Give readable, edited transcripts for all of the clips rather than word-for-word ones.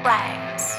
Reigns.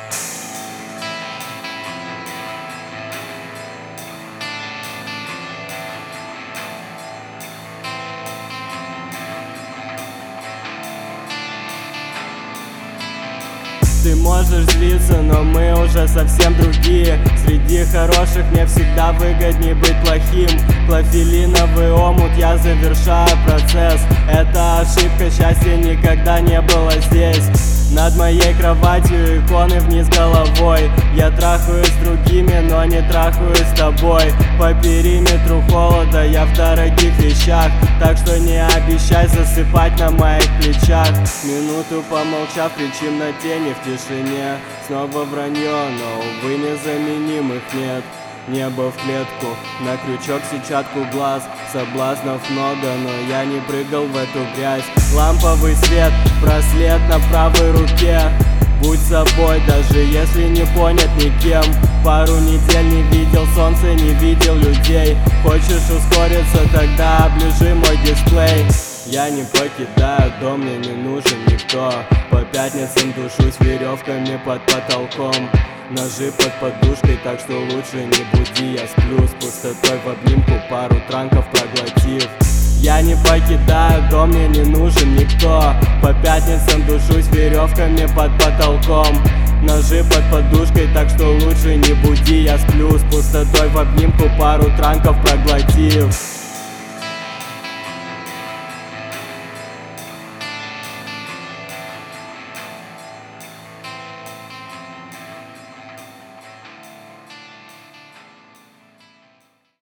Ты можешь злиться, но мы уже совсем другие. Среди хороших мне всегда выгоднее быть плохим. Клофелиновый омут, я завершаю процесс. Это ошибка, счастья никогда не было здесь. Над моей кроватью иконы вниз головой. Я трахаюсь с другими, но не трахаюсь с тобой. По периметру холода, я в дорогих вещах. Так что не обещай засыпать на моих плечах. Минуту помолчав, кричим на тени в тишине. Снова вранье, но, увы, незаменимых нет. Небо в клетку, на крючок сетчатку глаз. Соблазнов много, но я не прыгал в эту грязь. Ламповый свет, браслет на правой руке. Будь собой, даже если не понят никем. Пару недель не видел солнца, не видел людей. Хочешь ускориться, тогда оближи мой дисплей. Я не покидаю дом, мне не нужен никто. По пятницам душусь веревками под потолком. Ножи под подушкой, так что лучше не буди. Я сплю с пустотой в обнимку, пару транков проглотив. Я не покидаю дом, мне не нужен никто. По пятницам душусь веревками под потолком. Ножи под подушкой, так что лучше не буди. Я сплю с пустотой в обнимку, пару транков проглотив.